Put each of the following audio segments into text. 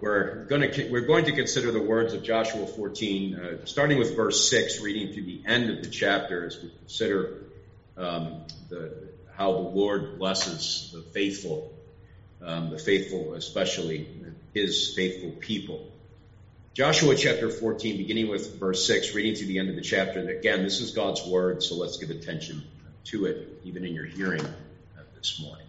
We're going to consider the words of Joshua 14, starting with verse 6, reading through the end of the chapter as we consider how the Lord blesses the faithful especially his faithful people. Joshua chapter 14, beginning with verse 6, reading through the end of the chapter. Again, this is God's word, so let's give attention to it, even in your hearing this morning.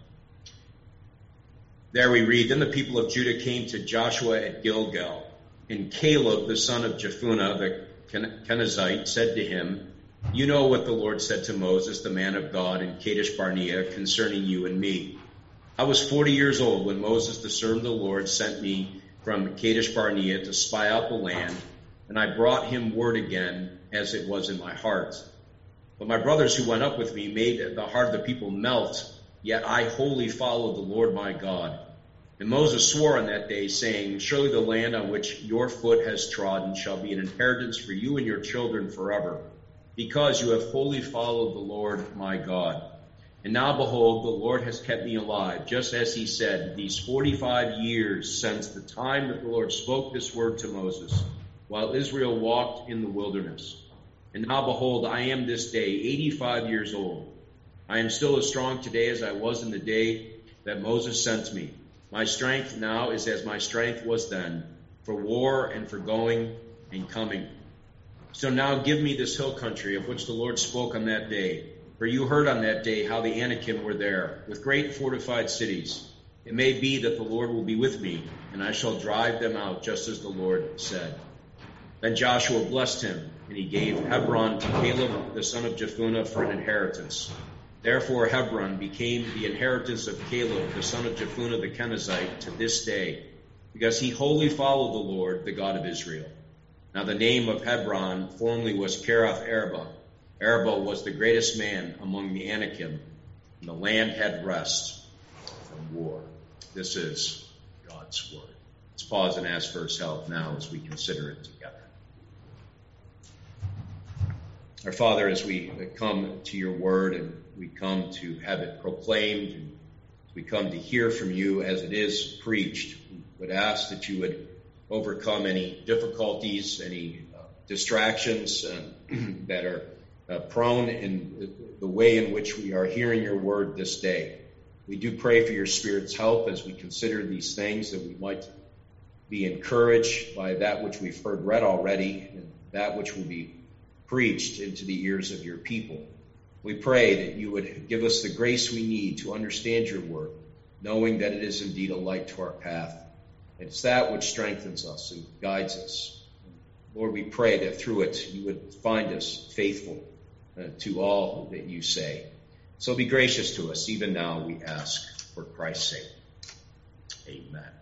There we read, Then the people of Judah came to Joshua at Gilgal, and Caleb, the son of Jephunneh, the Kenizzite, said to him, You know what the Lord said to Moses, the man of God, in Kadesh Barnea, concerning you and me. I was 40 years old when Moses, the servant of the Lord, sent me from Kadesh Barnea to spy out the land, and I brought him word again, as it was in my heart. But my brothers who went up with me made the heart of the people melt, yet I wholly followed the Lord my God. And Moses swore on that day, saying, Surely the land on which your foot has trodden shall be an inheritance for you and your children forever, because you have wholly followed the Lord my God. And now, behold, the Lord has kept me alive, just as he said, these 45 years since the time that the Lord spoke this word to Moses, while Israel walked in the wilderness. And now, behold, I am this day 85 years old. I am still as strong today as I was in the day that Moses sent me. My strength now is as my strength was then, for war and for going and coming. So now give me this hill country of which the Lord spoke on that day. For you heard on that day how the Anakim were there, with great fortified cities. It may be that the Lord will be with me, and I shall drive them out, just as the Lord said. Then Joshua blessed him, and he gave Hebron to Caleb, the son of Jephunneh, for an inheritance. Therefore Hebron became the inheritance of Caleb, the son of Jephunneh the Kenizzite, to this day, because he wholly followed the Lord, the God of Israel. Now the name of Hebron formerly was Kiriath Arba. Arba was the greatest man among the Anakim, and the land had rest from war. This is God's word. Let's pause and ask for his help now as we consider it together. Our Father, as we come to your word and we come to have it proclaimed, and we come to hear from you as it is preached, we would ask that you would overcome any difficulties, any distractions that are prone in the way in which we are hearing your word this day. We do pray for your Spirit's help as we consider these things, that we might be encouraged by that which we've heard read already and that which will be preached into the ears of your people. We pray that you would give us the grace we need to understand your word, knowing that it is indeed a light to our path. It's that which strengthens us and guides us. Lord, we pray that through it you would find us faithful to all that you say. So be gracious to us, even now we ask for Christ's sake.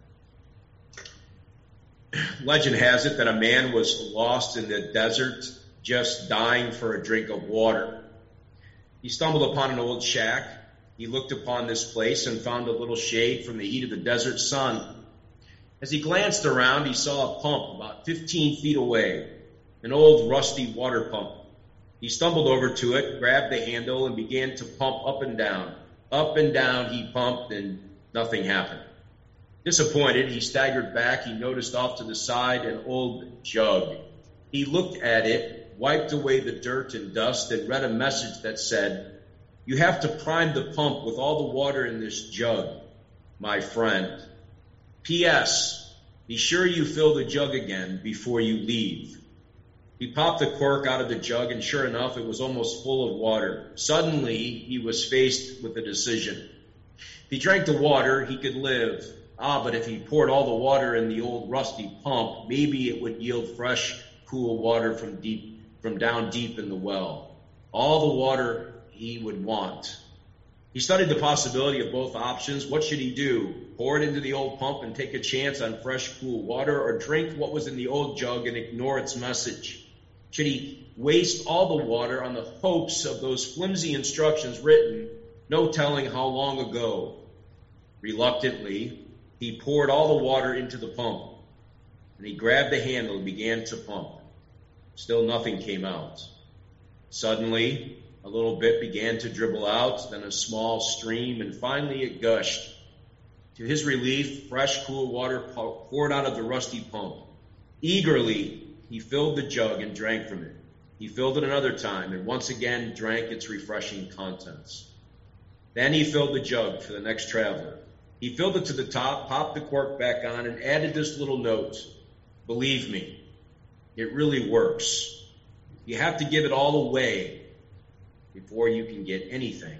Amen. Legend has it that a man was lost in the desert, just dying for a drink of water. He stumbled upon an old shack. He looked upon this place and found a little shade from the heat of the desert sun. As he glanced around, he saw a pump about 15 feet away, an old rusty water pump. He stumbled over to it, grabbed the handle, and began to pump up and down. Up and down he pumped, and nothing happened. Disappointed, he staggered back. He noticed off to the side an old jug. He looked at it, wiped away the dirt and dust, and read a message that said, You have to prime the pump with all the water in this jug, my friend. P.S. Be sure you fill the jug again before you leave. He popped the cork out of the jug, and sure enough, it was almost full of water. Suddenly, he was faced with a decision. If he drank the water, he could live. But if he poured all the water in the old rusty pump, maybe it would yield fresh, cool water from down deep in the well. All the water he would want. He studied the possibility of both options. What should he do? Pour it into the old pump and take a chance on fresh, cool water, or drink what was in the old jug and ignore its message? Should he waste all the water on the hopes of those flimsy instructions written, no telling how long ago? Reluctantly, he poured all the water into the pump, and he grabbed the handle and began to pump. Still nothing came out. Suddenly, a little bit began to dribble out, then a small stream, and finally it gushed. To his relief, fresh, cool water poured out of the rusty pump. Eagerly, he filled the jug and drank from it. He filled it another time and once again drank its refreshing contents. Then he filled the jug for the next traveler. He filled it to the top, popped the cork back on, and added this little note. Believe me, it really works. You have to give it all away before you can get anything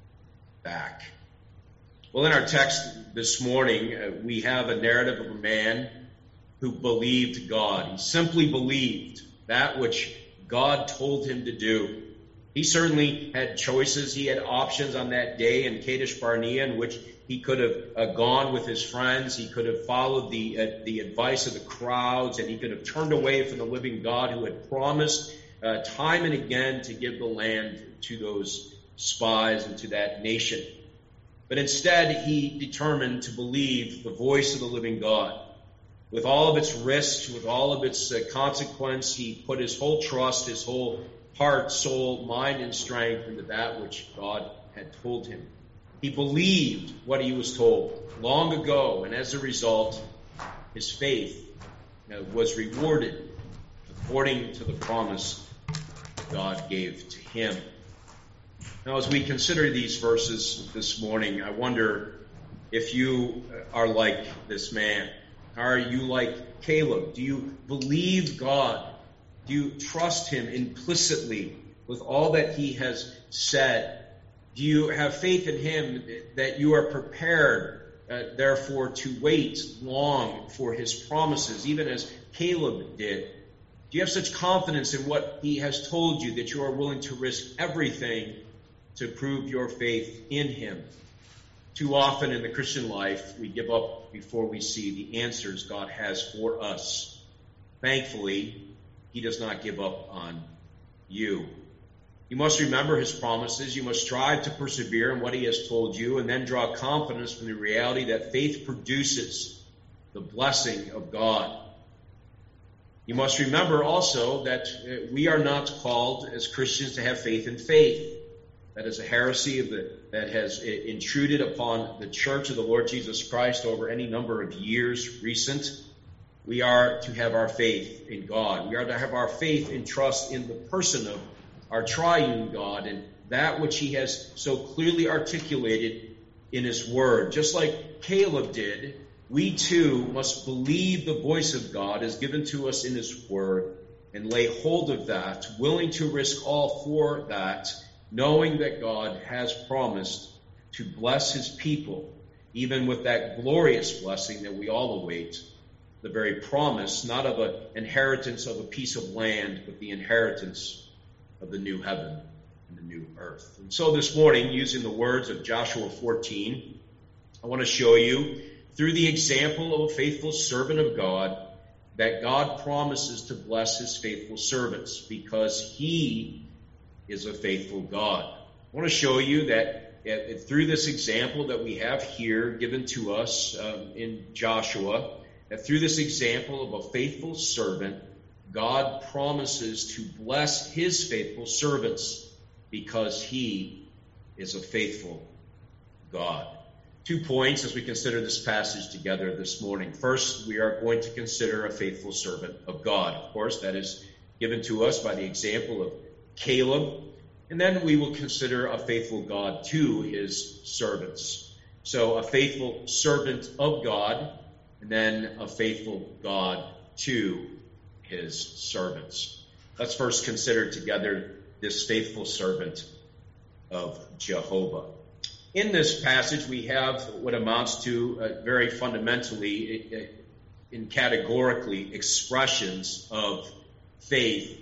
back. Well, in our text this morning, we have a narrative of a man who believed God. He simply believed that which God told him to do. He certainly had choices. He had options on that day in Kadesh Barnea in which he could have gone with his friends. He could have followed the advice of the crowds, and he could have turned away from the living God who had promised time and again to give the land to those spies and to that nation. But instead, he determined to believe the voice of the living God. With all of its risks, with all of its consequence, he put his whole trust, his whole heart, soul, mind, and strength into that which God had told him. He believed what he was told long ago, and as a result, his faith was rewarded according to the promise God gave to him. Now, as we consider these verses this morning, I wonder if you are like this man. Are you like Caleb? Do you believe God? Do you trust him implicitly with all that he has said? Do you have faith in him that you are prepared, therefore, to wait long for his promises, even as Caleb did? Do you have such confidence in what he has told you that you are willing to risk everything to prove your faith in him? Too often in the Christian life, we give up before we see the answers God has for us. Thankfully, he does not give up on you. You must remember his promises. You must strive to persevere in what he has told you, and then draw confidence from the reality that faith produces the blessing of God. You must remember also that we are not called as Christians to have faith in faith. That is a heresy that has intruded upon the church of the Lord Jesus Christ over any number of years recent. We are to have our faith in God. We are to have our faith and trust in the person of our triune God and that which he has so clearly articulated in his word. Just like Caleb did, we too must believe the voice of God as given to us in his word and lay hold of that, willing to risk all for that, knowing that God has promised to bless his people, even with that glorious blessing that we all await, the very promise, not of an inheritance of a piece of land, but the inheritance of the new heaven and the new earth. And so this morning, using the words of Joshua 14, I want to show you, through the example of a faithful servant of God, that God promises to bless his faithful servants because he is a faithful God. I want to show you that through this example that we have here given to us in Joshua, that through this example of a faithful servant, God promises to bless his faithful servants because he is a faithful God. 2 points as we consider this passage together this morning. First, we are going to consider a faithful servant of God. Of course, that is given to us by the example of Caleb. And then we will consider a faithful God to his servants. So a faithful servant of God, and then a faithful God to his servants. Let's first consider together this faithful servant of Jehovah. In this passage, we have what amounts to very fundamentally and categorically expressions of faith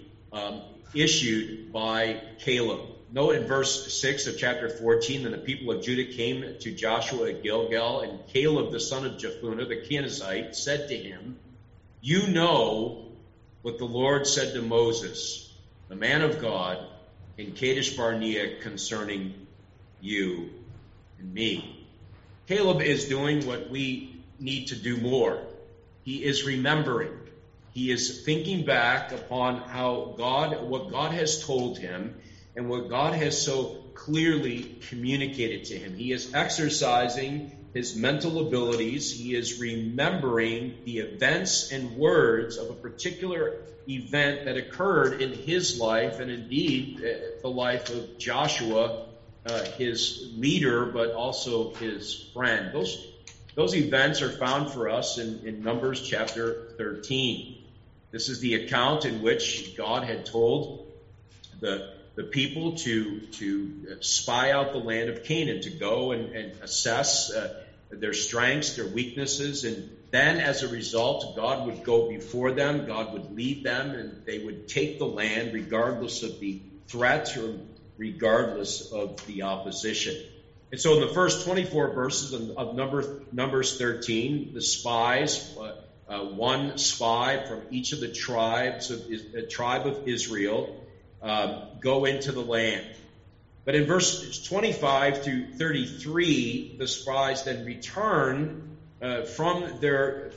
issued by Caleb. Note in verse 6 of chapter 14, then the people of Judah came to Joshua at Gilgal, and Caleb, the son of Jephunneh, the Kenizzite, said to him, "You know what the Lord said to Moses, the man of God, in Kadesh Barnea concerning you and me." Caleb is doing what we need to do more. He is remembering. He is thinking back upon what God has told him and what God has so clearly communicated to him. He is exercising his mental abilities. He is remembering the events and words of a particular event that occurred in his life, and indeed the life of Joshua, his leader, but also his friend. Those events are found for us in Numbers chapter 13. This is the account in which God had told the people to spy out the land of Canaan, to go and assess their strengths, their weaknesses, and then as a result, God would go before them, God would lead them, and they would take the land regardless of the threat or regardless of the opposition. And so in the first 24 verses of Numbers 13, the spies, one spy from each of the tribes of the tribe of Israel, go into the land. But in verses 25 through 33, the spies then return from their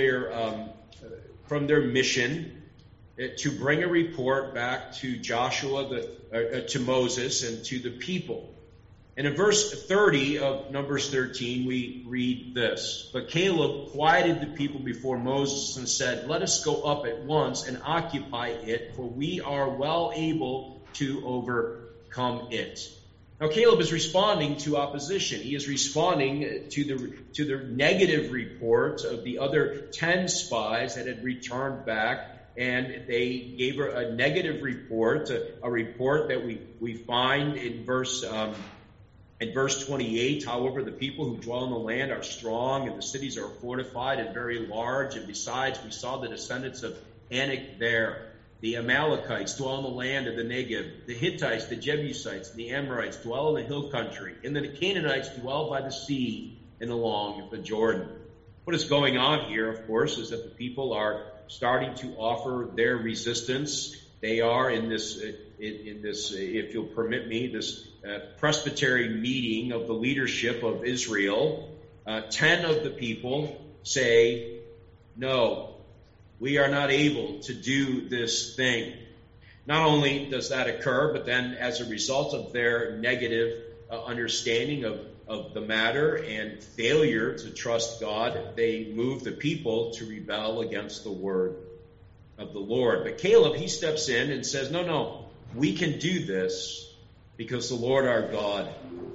mission to bring a report back to Joshua, to Moses, and to the people. And in verse 30 of Numbers 13, we read this: "But Caleb quieted the people before Moses and said, 'Let us go up at once and occupy it, for we are well able to overcome it.'" Now Caleb is responding to opposition. He is responding to the negative report of the other 10 spies that had returned back, and they gave her a negative report, a report that we find in verse 28. "However, the people who dwell in the land are strong, and the cities are fortified and very large. And besides, we saw the descendants of Anak there. The Amalekites dwell in the land of the Negev. The Hittites, the Jebusites, and the Amorites dwell in the hill country. And the Canaanites dwell by the sea and along the Jordan." What is going on here, of course, is that the people are starting to offer their resistance. They are in this, if you'll permit me, this presbytery meeting of the leadership of Israel. 10 of the people say, "No, we are not able to do this thing." Not only does that occur, but then as a result of their negative understanding of the matter and failure to trust God, they move the people to rebel against the word of the Lord. But Caleb, he steps in and says, no, we can do this because the Lord our God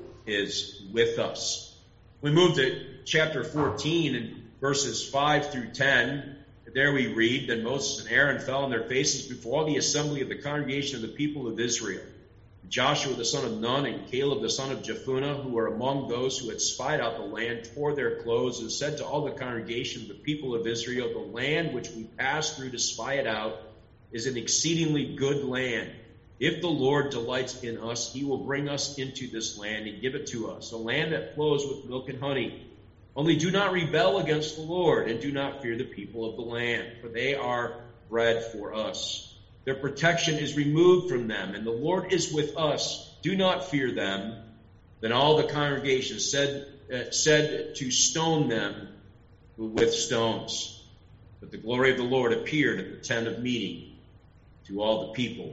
is with us. We move to chapter 14 and verses 5 through 10. There we read, "Then Moses and Aaron fell on their faces before all the assembly of the congregation of the people of Israel. Joshua the son of Nun and Caleb the son of Jephunneh, who were among those who had spied out the land, tore their clothes and said to all the congregation of the people of Israel, 'The land which we passed through to spy it out is an exceedingly good land. If the Lord delights in us, he will bring us into this land and give it to us, a land that flows with milk and honey. Only do not rebel against the Lord, and do not fear the people of the land, for they are bread for us. Their protection is removed from them, and the Lord is with us. Do not fear them.' Then all the congregation said to stone them with stones. But the glory of the Lord appeared at the tent of meeting to all the people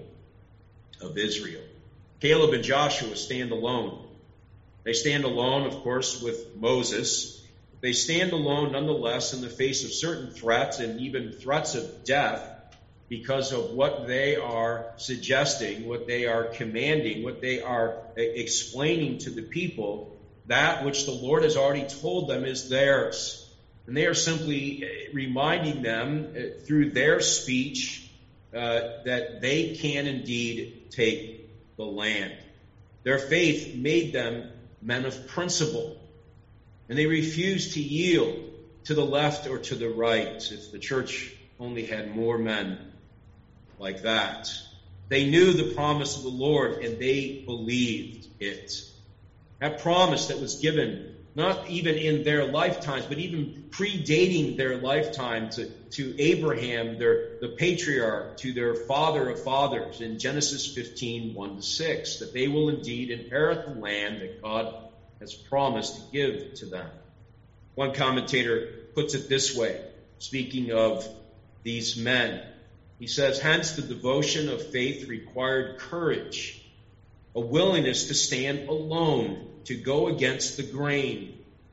of Israel." Caleb and Joshua stand alone. They stand alone, of course, with Moses. They stand alone nonetheless in the face of certain threats and even threats of death because of what they are suggesting, what they are commanding, what they are explaining to the people, that which the Lord has already told them is theirs. And they are simply reminding them through their speech that they can indeed take the land. Their faith made them men of principle, and they refused to yield to the left or to the right. If the church only had more men like that. They knew the promise of the Lord, and they believed it. That promise that was given, not even in their lifetimes, but even predating their lifetime to Abraham, the patriarch, to their father of fathers, in Genesis 15, 1-6, that they will indeed inherit the land that God has promised to give to them. One commentator puts it this way, speaking of these men. He says, "Hence the devotion of faith required courage, a willingness to stand alone, to go against the grain,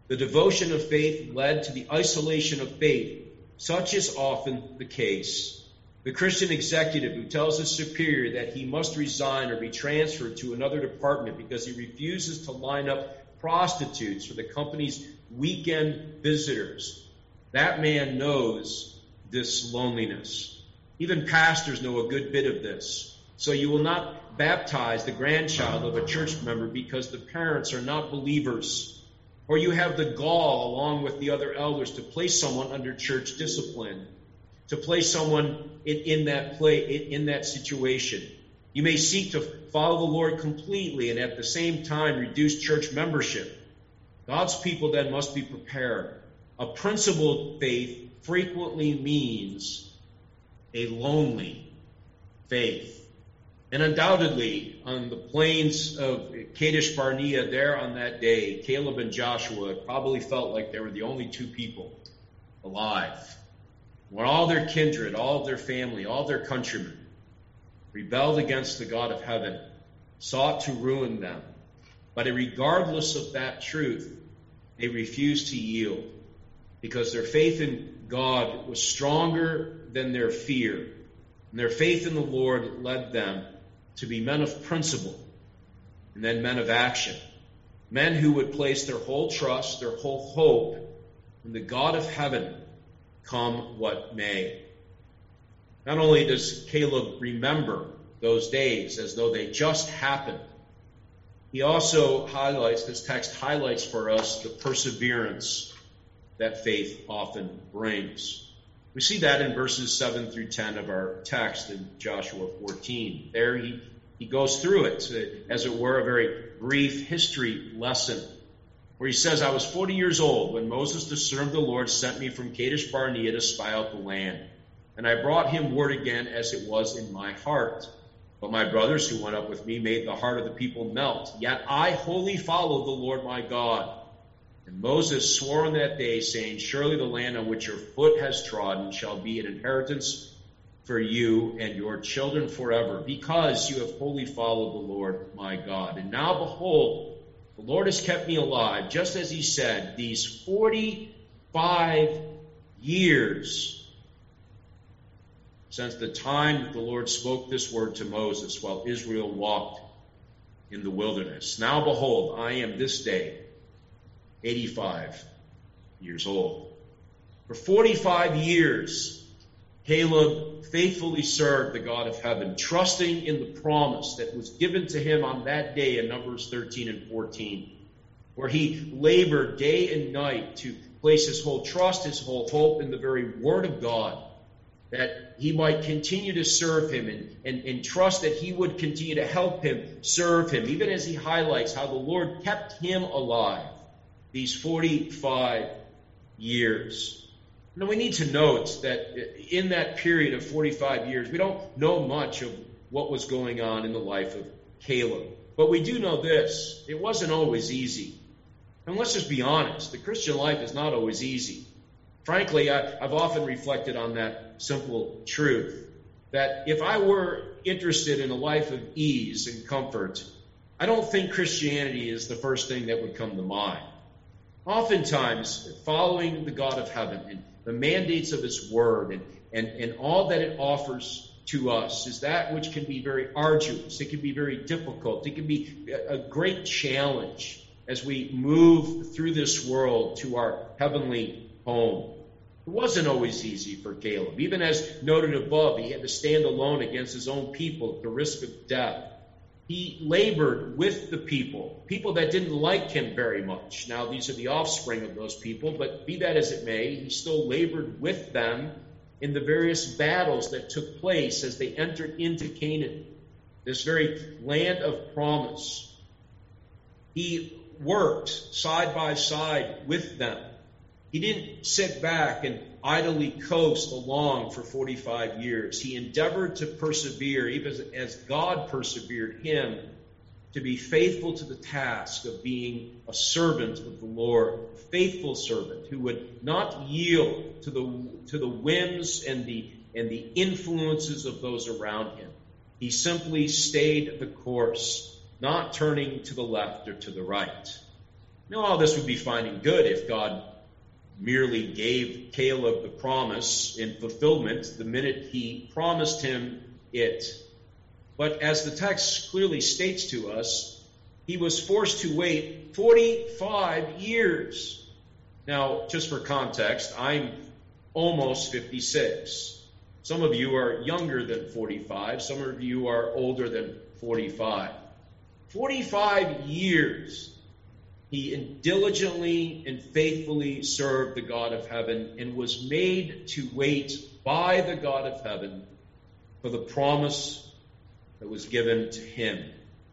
The devotion of faith led to the isolation of faith. Such is often the case. The Christian executive who tells his superior that he must resign or be transferred to another department because he refuses to line up prostitutes for the company's weekend visitors. That man knows this loneliness. Even pastors know a good bit of this. So you will not baptize the grandchild of a church member because the parents are not believers. Or you have the gall, along with the other elders, to place someone under church discipline, to place someone in that situation. You may seek to follow the Lord completely and at the same time reduce church membership. God's people then must be prepared. A principled faith frequently means a lonely faith. And undoubtedly, on the plains of Kadesh Barnea there on that day, Caleb and Joshua probably felt like they were the only two people alive. When all their kindred, all their family, all their countrymen rebelled against the God of heaven, sought to ruin them. But regardless of that truth, they refused to yield because their faith in God was stronger than their fear. And their faith in the Lord led them to be men of principle and then men of action. Men who would place their whole trust, their whole hope in the God of heaven, come what may. Not only does Caleb remember those days as though they just happened, he also this text highlights for us the perseverance that faith often brings. We see that in verses 7 through 10 of our text in Joshua 14. There he goes through it, as it were, a very brief history lesson, where he says, I was 40 years old when Moses, the servant of the Lord, sent me from Kadesh Barnea to spy out the land. And I brought him word again as it was in my heart. But my brothers who went up with me made the heart of the people melt. Yet I wholly followed the Lord my God. And Moses swore on that day, saying, surely the land on which your foot has trodden shall be an inheritance for you and your children forever, because you have wholly followed the Lord my God. And now behold, the Lord has kept me alive, just as he said, these 45 years since the time that the Lord spoke this word to Moses while Israel walked in the wilderness. Now behold, I am this day 85 years old. For 45 years, Caleb faithfully served the God of heaven, trusting in the promise that was given to him on that day in Numbers 13 and 14, where he labored day and night to place his whole trust, his whole hope in the very word of God, that he might continue to serve him and trust that he would continue to help him serve him, even as he highlights how the Lord kept him alive these 45 years. Now, we need to note that in that period of 45 years, we don't know much of what was going on in the life of Caleb. But we do know this: it wasn't always easy. And let's just be honest, the Christian life is not always easy. Frankly, I've often reflected on that simple truth, that if I were interested in a life of ease and comfort, I don't think Christianity is the first thing that would come to mind. Oftentimes, following the God of heaven and the mandates of his word and all that it offers to us is that which can be very arduous. It can be very difficult. It can be a great challenge as we move through this world to our heavenly home. It wasn't always easy for Caleb. Even as noted above, he had to stand alone against his own people at the risk of death. He labored with the people that didn't like him very much. Now, these are the offspring of those people, but be that as it may, he still labored with them in the various battles that took place as they entered into Canaan, this very land of promise. He worked side by side with them. He didn't sit back and idly coast along for 45 years. He endeavored to persevere, even as God persevered him, to be faithful to the task of being a servant of the Lord, a faithful servant who would not yield to the whims and the influences of those around him. He simply stayed the course, not turning to the left or to the right. Now, all this would be fine and good if God merely gave Caleb the promise in fulfillment the minute he promised him it. But as the text clearly states to us, he was forced to wait 45 years. Now, just for context, I'm almost 56. Some of you are younger than 45. Some of you are older than 45. 45 years he diligently and faithfully served the God of heaven and was made to wait by the God of heaven for the promise that was given to him.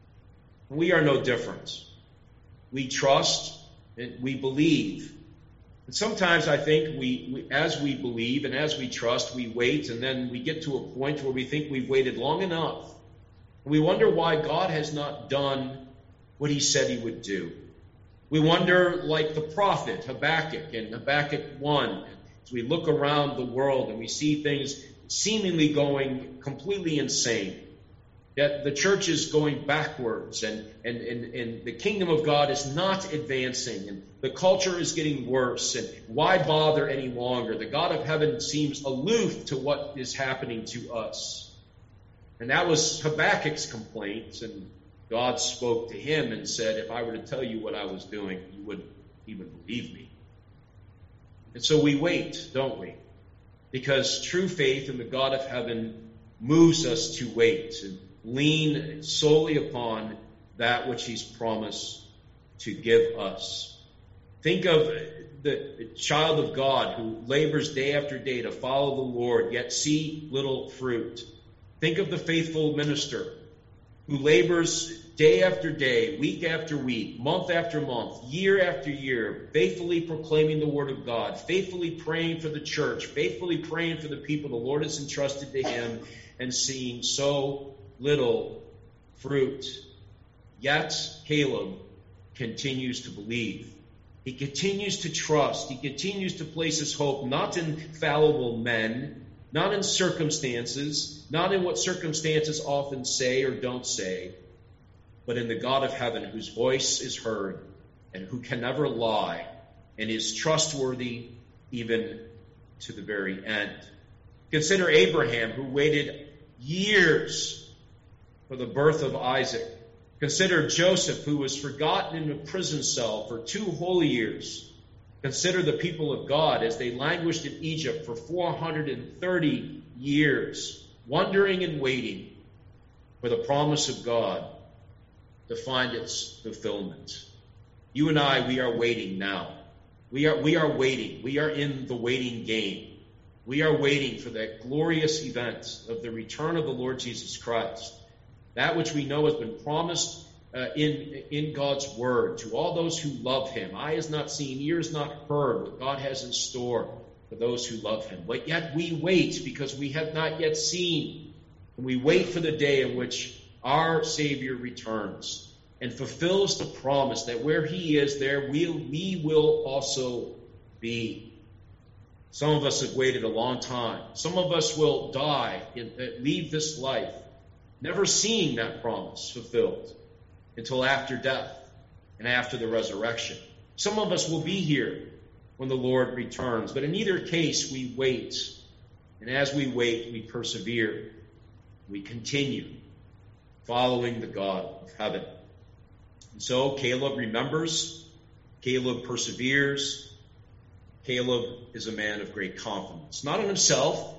We are no different. We trust and we believe. And sometimes I think we as we believe and as we trust, we wait, and then we get to a point where we think we've waited long enough. We wonder why God has not done what he said he would do. We wonder, like the prophet Habakkuk in Habakkuk 1, as we look around the world and we see things seemingly going completely insane, that the church is going backwards and the kingdom of God is not advancing and the culture is getting worse, and why bother any longer? The God of heaven seems aloof to what is happening to us. And that was Habakkuk's complaint, and God spoke to him and said, if I were to tell you what I was doing, you wouldn't even believe me. And so we wait, don't we? Because true faith in the God of heaven moves us to wait and lean solely upon that which he's promised to give us. Think of the child of God who labors day after day to follow the Lord, yet see little fruit. Think of the faithful minister who labors day after day, week after week, month after month, year after year, faithfully proclaiming the word of God, faithfully praying for the church, faithfully praying for the people the Lord has entrusted to him, and seeing so little fruit. Yet Caleb continues to believe. He continues to trust. He continues to place his hope not in fallible men, not in circumstances, not in what circumstances often say or don't say, but in the God of heaven whose voice is heard and who can never lie and is trustworthy even to the very end. Consider Abraham, who waited years for the birth of Isaac. Consider Joseph, who was forgotten in a prison cell for 2 whole years. Consider the people of God as they languished in Egypt for 430 years, wondering and waiting for the promise of God to find its fulfillment. You and I, we are waiting now. We are waiting. We are in the waiting game. We are waiting for that glorious event of the return of the Lord Jesus Christ. That which we know has been promised in God's word to all those who love him. Eye has not seen, ear has not heard what God has in store for those who love him. But yet we wait because we have not yet seen. And we wait for the day in which our Savior returns and fulfills the promise that where he is, there we will also be. Some of us have waited a long time. Some of us will die and leave this life never seeing that promise fulfilled until after death and after the resurrection. Some of us will be here when the Lord returns. But in either case, we wait. And as we wait, we persevere. We continue following the God of heaven. And so Caleb remembers. Caleb perseveres. Caleb is a man of great confidence, not in himself,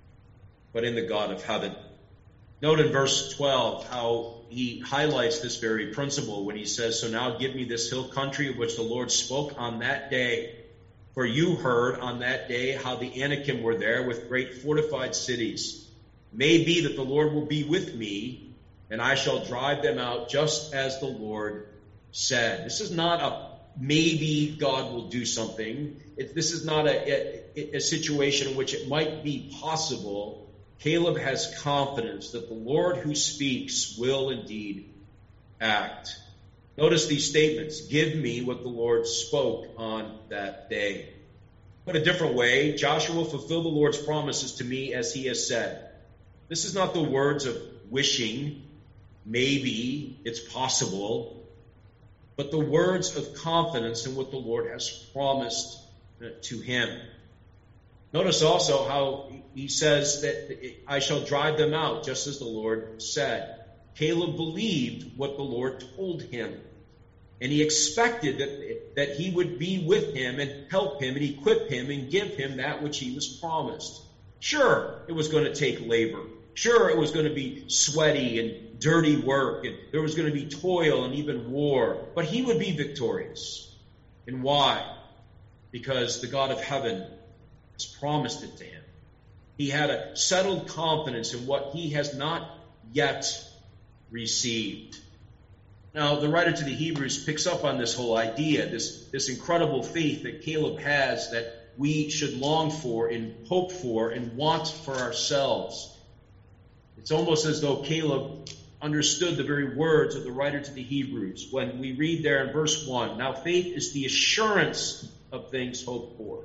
but in the God of heaven. Note in verse 12 how he highlights this very principle when he says, so now give me this hill country of which the Lord spoke on that day. For you heard on that day how the Anakim were there with great fortified cities. May be that the Lord will be with me, and I shall drive them out just as the Lord said. This is not a maybe God will do something. This is not a situation in which it might be possible. Caleb has confidence that the Lord who speaks will indeed act. Notice these statements. Give me what the Lord spoke on that day. Put a different way, Joshua will fulfill the Lord's promises to me as he has said. This is not the words of wishing, maybe it's possible, but the words of confidence in what the Lord has promised to him. Notice also how he says that I shall drive them out, just as the Lord said. Caleb believed what the Lord told him, and he expected that he would be with him and help him and equip him and give him that which he was promised. Sure, it was going to take labor. Sure, it was going to be sweaty and dirty work, and there was going to be toil and even war, but he would be victorious. And why? Because the God of heaven has promised it to him. He had a settled confidence in what he has not yet received. Now, the writer to the Hebrews picks up on this whole idea, this incredible faith that Caleb has that we should long for and hope for and want for ourselves. It's almost as though Caleb understood the very words of the writer to the Hebrews when we read there in verse 1, now faith is the assurance of things hoped for.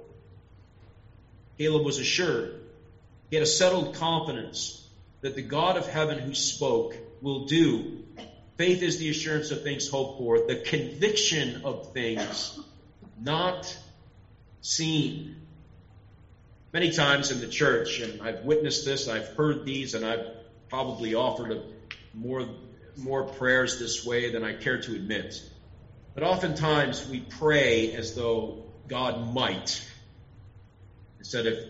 Caleb was assured. He had a settled confidence that the God of heaven who spoke will do. Faith is the assurance of things hoped for, the conviction of things not seen. Many times in the church, and I've witnessed this, I've heard these, and I've probably offered more prayers this way than I care to admit. But oftentimes we pray as though God might, instead of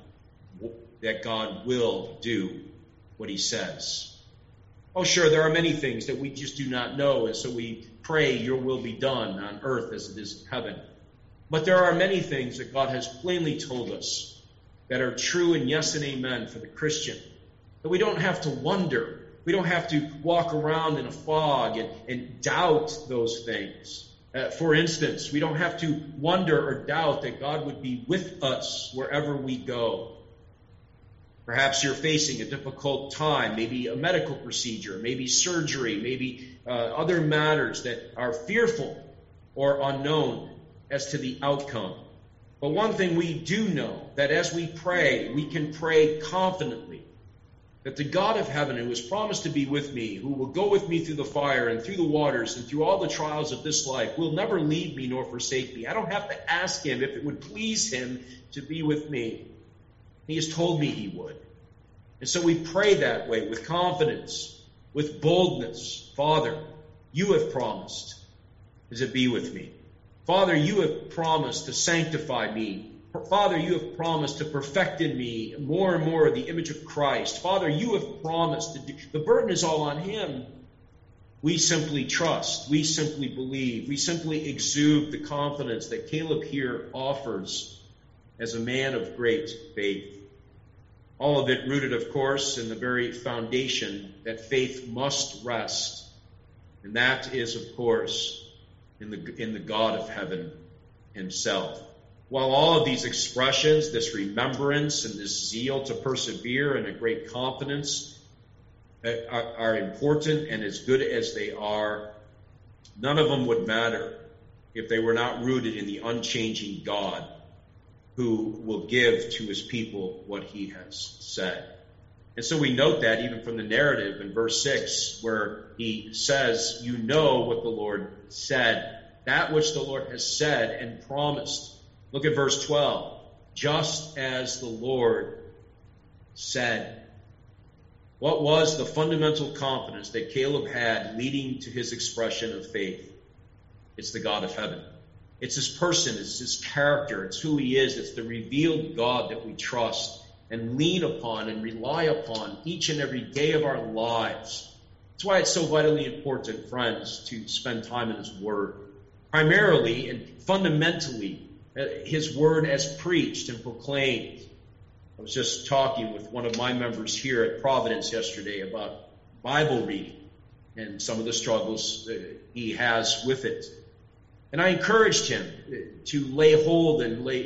that God will do what he says. Oh, sure, there are many things that we just do not know, and so we pray your will be done on earth as it is in heaven. But there are many things that God has plainly told us that are true and yes and amen for the Christian, that we don't have to wonder. We don't have to walk around in a fog and doubt those things. For instance, we don't have to wonder or doubt that God would be with us wherever we go. Perhaps you're facing a difficult time, maybe a medical procedure, maybe surgery, maybe other matters that are fearful or unknown as to the outcome. But one thing we do know, that as we pray, we can pray confidently that the God of heaven who has promised to be with me, who will go with me through the fire and through the waters and through all the trials of this life, will never leave me nor forsake me. I don't have to ask him if it would please him to be with me. He has told me he would. And so we pray that way with confidence, with boldness. Father, you have promised to be with me. Father, you have promised to sanctify me. Father, you have promised to perfect in me more and more the image of Christ. Father, you have promised to do. The burden is all on him. We simply trust. We simply believe. We simply exude the confidence that Caleb here offers as a man of great faith. All of it rooted, of course, in the very foundation that faith must rest. And that is, of course, in the God of heaven himself. While all of these expressions, this remembrance and this zeal to persevere and a great confidence are important and as good as they are, none of them would matter if they were not rooted in the unchanging God who will give to his people what he has said. And so we note that even from the narrative in verse 6, where he says, you know what the Lord said, that which the Lord has said and promised. Look at verse 12. Just as the Lord said. What was the fundamental confidence that Caleb had leading to his expression of faith? It's the God of heaven. It's his person, it's his character, it's who he is, it's the revealed God that we trust and lean upon and rely upon each and every day of our lives. That's why it's so vitally important, friends, to spend time in his word. Primarily and fundamentally, his word as preached and proclaimed. I was just talking with one of my members here at Providence yesterday about Bible reading and some of the struggles he has with it. And I encouraged him to lay hold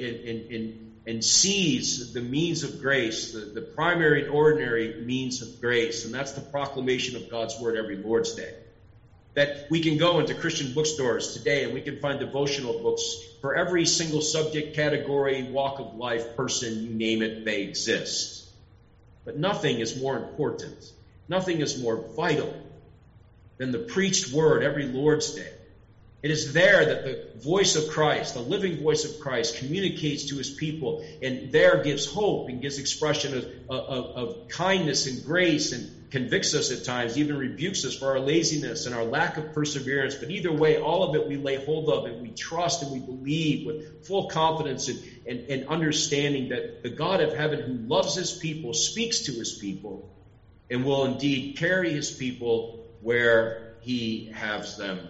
and seize the means of grace, the primary and ordinary means of grace, and that's the proclamation of God's word every Lord's Day. That we can go into Christian bookstores today and we can find devotional books for every single subject, category, walk of life, person, you name it, they exist. But nothing is more important, nothing is more vital than the preached word every Lord's Day. It is there that the voice of Christ, the living voice of Christ, communicates to his people and there gives hope and gives expression of kindness and grace and convicts us at times, even rebukes us for our laziness and our lack of perseverance. But either way, all of it we lay hold of and we trust and we believe with full confidence and understanding that the God of heaven who loves his people speaks to his people and will indeed carry his people where he have them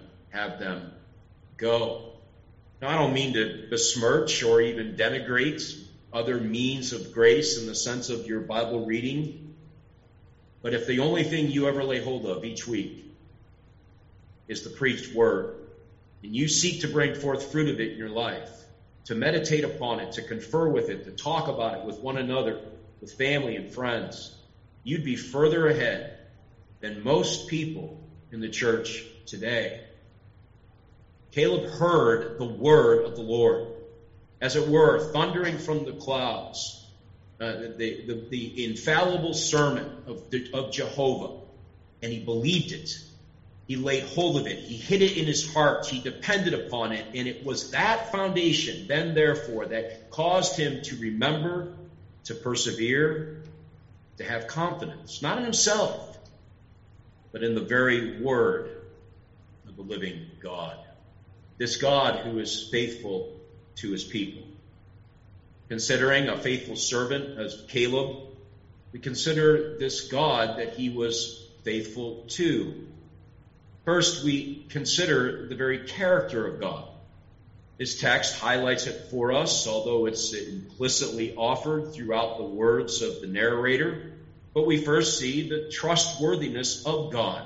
go. Now, I don't mean to besmirch or even denigrate other means of grace in the sense of your Bible reading, but if the only thing you ever lay hold of each week is the preached word, and you seek to bring forth fruit of it in your life, to meditate upon it, to confer with it, to talk about it with one another, with family and friends, you'd be further ahead than most people in the church today. Caleb heard the word of the Lord, as it were, thundering from the clouds, the infallible sermon of Jehovah, and he believed it. He laid hold of it. He hid it in his heart. He depended upon it, and it was that foundation, then therefore, that caused him to remember, to persevere, to have confidence, not in himself, but in the very word of the living God. This God who is faithful to his people. Considering a faithful servant as Caleb, we consider this God that he was faithful to. First, we consider the very character of God. This text highlights it for us, although it's implicitly offered throughout the words of the narrator. But we first see the trustworthiness of God.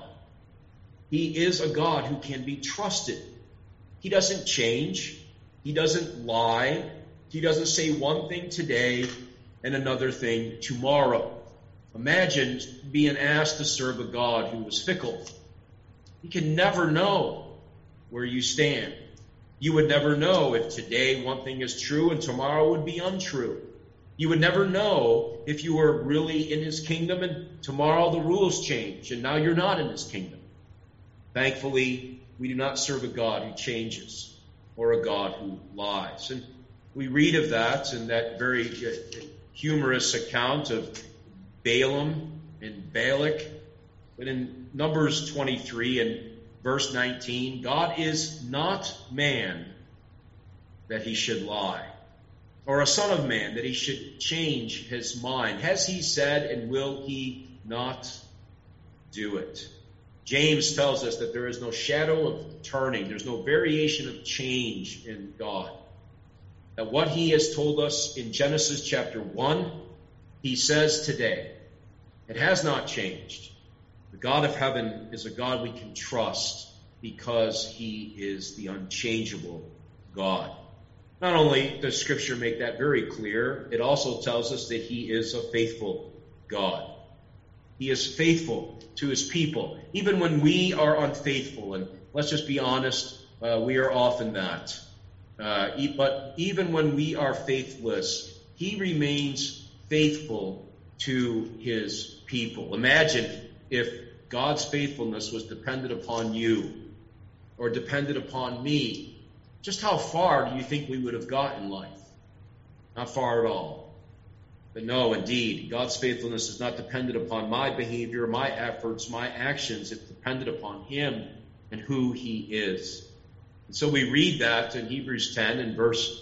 He is a God who can be trusted. He doesn't change. He doesn't lie. He doesn't say one thing today and another thing tomorrow. Imagine being asked to serve a God who was fickle. You can never know where you stand. You would never know if today one thing is true and tomorrow would be untrue. You would never know if you were really in his kingdom and tomorrow the rules change and now you're not in his kingdom. Thankfully, we do not serve a God who changes or a God who lies. And we read of that in that very humorous account of Balaam and Balak. But in Numbers 23 and verse 19, God is not man that he should lie, or a son of man that he should change his mind. Has he said, and will he not do it? James tells us that there is no shadow of turning. There's no variation of change in God. That what he has told us in Genesis chapter 1, he says today. It has not changed. The God of heaven is a God we can trust because he is the unchangeable God. Not only does Scripture make that very clear, it also tells us that he is a faithful God. He is faithful to his people, even when we are unfaithful. And let's just be honest, we are often that. But even when we are faithless, he remains faithful to his people. Imagine if God's faithfulness was dependent upon you or dependent upon me. Just how far do you think we would have got in life? Not far at all. But no, indeed, God's faithfulness is not dependent upon my behavior, my efforts, my actions. It's dependent upon him and who he is. And so we read that in Hebrews 10 and verse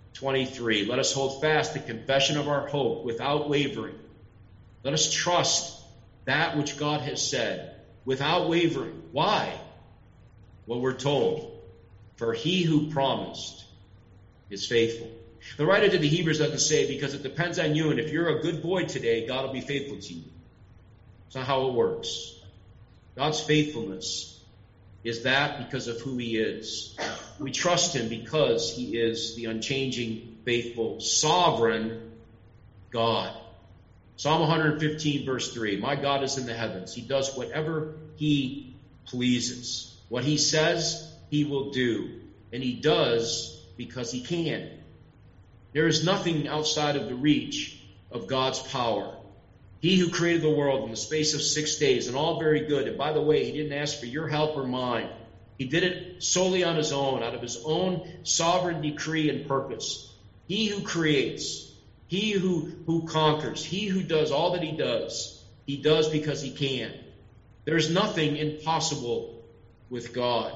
23. Let us hold fast the confession of our hope without wavering. Let us trust that which God has said without wavering. Why? Well, we're told, for he who promised is faithful. The writer to the Hebrews doesn't say because it depends on you, and if you're a good boy today, God will be faithful to you. It's not how it works. God's faithfulness is that because of who he is. We trust him because he is the unchanging, faithful, sovereign God. Psalm 115, verse 3, my God is in the heavens. He does whatever he pleases. What he says, he will do. And he does because he can. There is nothing outside of the reach of God's power. He who created the world in the space of 6 days, and all very good. And by the way, he didn't ask for your help or mine. He did it solely on his own, out of his own sovereign decree and purpose. He who creates, he who conquers, he who does all that he does because he can. There's nothing impossible with God.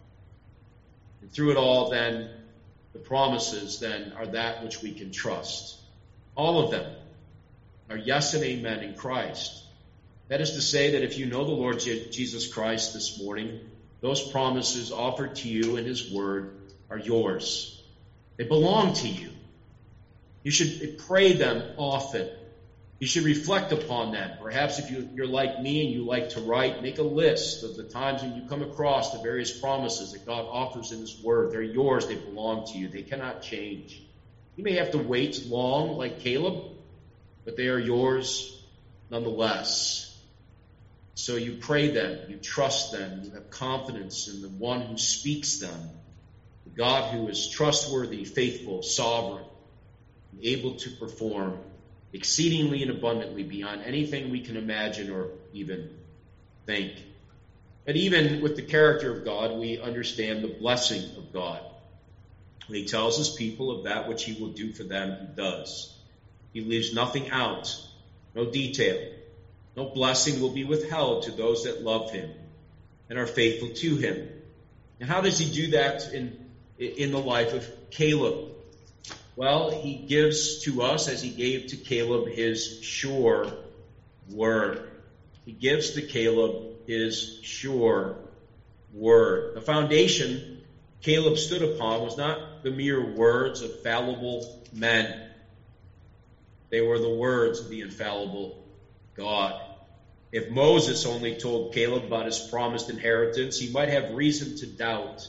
And through it all, then, the promises then are that which we can trust. All of them are yes and amen in Christ. That is to say that if you know the Lord Jesus Christ this morning, those promises offered to you in his word are yours. They belong to you. You should pray them often. You should reflect upon them. Perhaps if you're like me and you like to write, make a list of the times when you come across the various promises that God offers in his word. They're yours. They belong to you. They cannot change. You may have to wait long like Caleb, but they are yours nonetheless. So you pray them, you trust them, you have confidence in the one who speaks them, the God who is trustworthy, faithful, sovereign, and able to perform exceedingly and abundantly beyond anything we can imagine or even think. And even with the character of God, we understand the blessing of God. When he tells his people of that which he will do for them, he does. He leaves nothing out, no detail. No blessing will be withheld to those that love him and are faithful to him. And how does he do that in the life of Caleb? Well, he gives to us, as he gave to Caleb, his sure word. He gives to Caleb his sure word. The foundation Caleb stood upon was not the mere words of fallible men. They were the words of the infallible God. If Moses only told Caleb about his promised inheritance, he might have reason to doubt.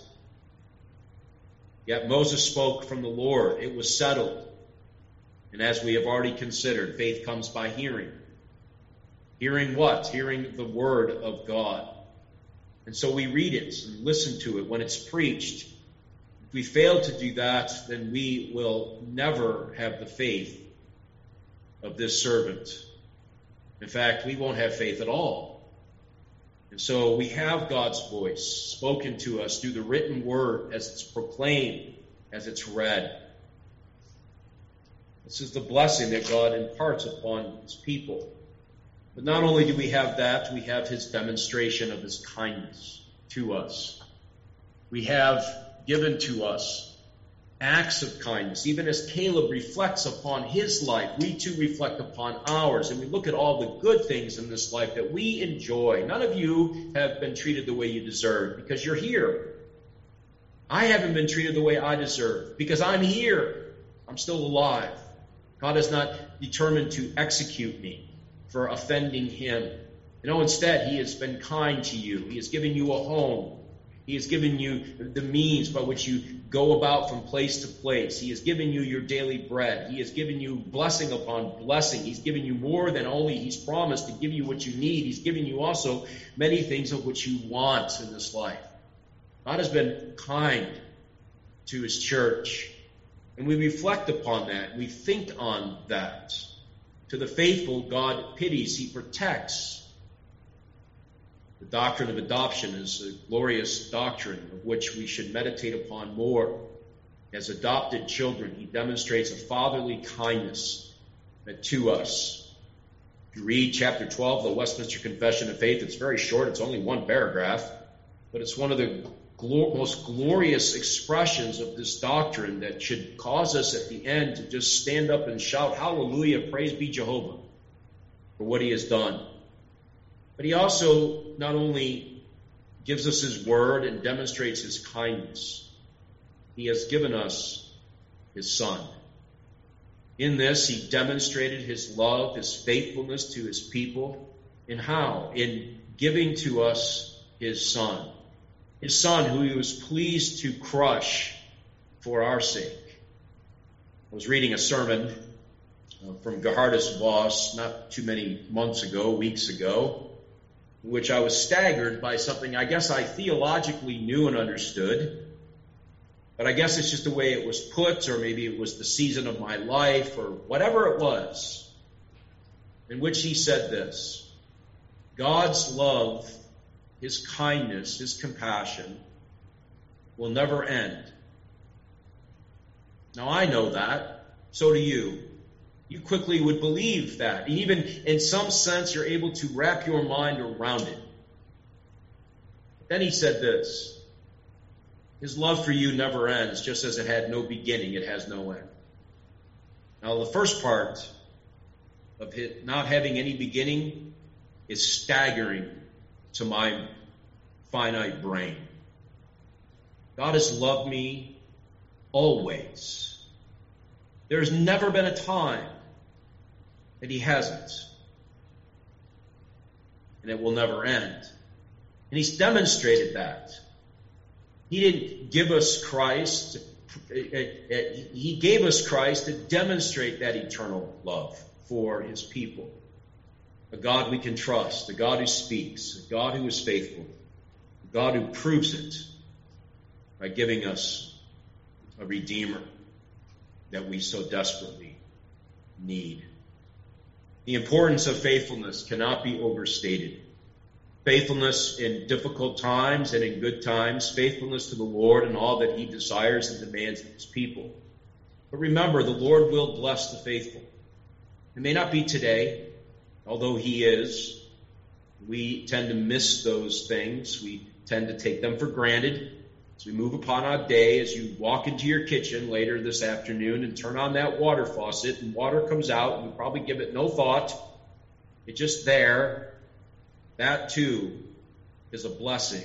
Yet Moses spoke from the Lord. It was settled. And as we have already considered, faith comes by hearing. Hearing what? Hearing the word of God. And so we read it and listen to it when it's preached. If we fail to do that, then we will never have the faith of this servant. In fact, we won't have faith at all. And so we have God's voice spoken to us through the written word as it's proclaimed, as it's read. This is the blessing that God imparts upon his people. But not only do we have that, we have his demonstration of his kindness to us. We have given to us acts of kindness. Even as Caleb reflects upon his life, we too reflect upon ours. And we look at all the good things in this life that we enjoy. None of you have been treated the way you deserve because you're here. I haven't been treated the way I deserve because I'm here. I'm still alive. God is not determined to execute me for offending him. Instead, he has been kind to you. He has given you a home. He has given you the means by which you go about from place to place. He has given you your daily bread. He has given you blessing upon blessing. He's given you more than only he's promised to give you what you need. He's given you also many things of which you want in this life. God has been kind to his church. And we reflect upon that. We think on that. To the faithful, God pities. He protects. The doctrine of adoption is a glorious doctrine of which we should meditate upon more. As adopted children, he demonstrates a fatherly kindness to us. If you read chapter 12 of the Westminster Confession of Faith, it's very short. It's only one paragraph. But it's one of the most glorious expressions of this doctrine that should cause us at the end to just stand up and shout, "Hallelujah, praise be Jehovah," for what he has done. But he also not only gives us his word and demonstrates his kindness, he has given us his Son. In this, he demonstrated his love, his faithfulness to his people. And how? In giving to us his Son. His Son, who he was pleased to crush for our sake. I was reading a sermon from Gerhardus Voss not too many weeks ago, in which I was staggered by something I guess I theologically knew and understood, but I guess it's just the way it was put, or maybe it was the season of my life, or whatever it was, in which he said this: God's love, his kindness, his compassion will never end. Now I know that. So do you. You quickly would believe that. Even in some sense, you're able to wrap your mind around it. But then he said this: his love for you never ends, just as it had no beginning, it has no end. Now, the first part of it not having any beginning is staggering to my finite brain. God has loved me always. There's never been a time that he hasn't. And it will never end. And he's demonstrated that. He didn't give us Christ. He gave us Christ to demonstrate that eternal love for his people. A God we can trust, a God who speaks, a God who is faithful, a God who proves it by giving us a Redeemer that we so desperately need. The importance of faithfulness cannot be overstated. Faithfulness in difficult times and in good times, faithfulness to the Lord and all that he desires and demands of his people. But remember, the Lord will bless the faithful. It may not be today, although he is. We tend to miss those things. We tend to take them for granted. As we move upon our day, as you walk into your kitchen later this afternoon and turn on that water faucet and water comes out, and you probably give it no thought. It's just there. That too is a blessing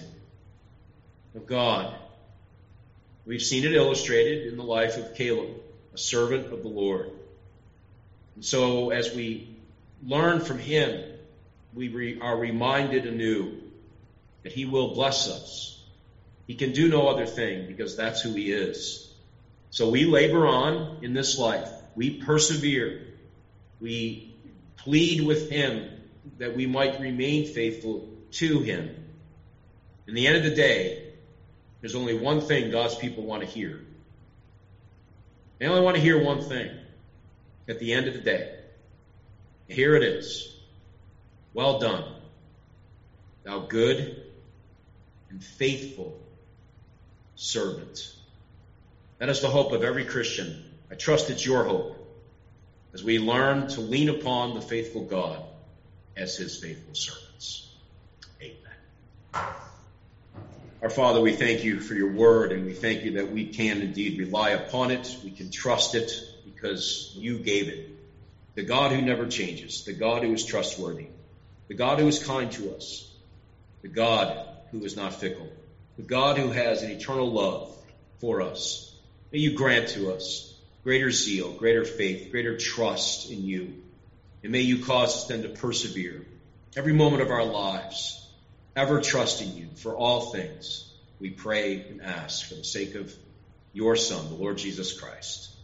of God. We've seen it illustrated in the life of Caleb, a servant of the Lord. And so as we learn from him, we are reminded anew that he will bless us. He can do no other thing because that's who he is. So we labor on in this life. We persevere. We plead with him that we might remain faithful to him. In the end of the day, there's only one thing God's people want to hear. They only want to hear one thing at the end of the day. Here it is. Well done, thou good and faithful servant. That is the hope of every Christian. I trust it's your hope as we learn to lean upon the faithful God as his faithful servants. Amen. Our Father, we thank you for your word, and we thank you that we can indeed rely upon it. We can trust it because you gave it. The God who never changes, the God who is trustworthy, the God who is kind to us, the God who is not fickle, the God who has an eternal love for us. May you grant to us greater zeal, greater faith, greater trust in you. And may you cause us then to persevere every moment of our lives, ever trusting you for all things. We pray and ask for the sake of your Son, the Lord Jesus Christ.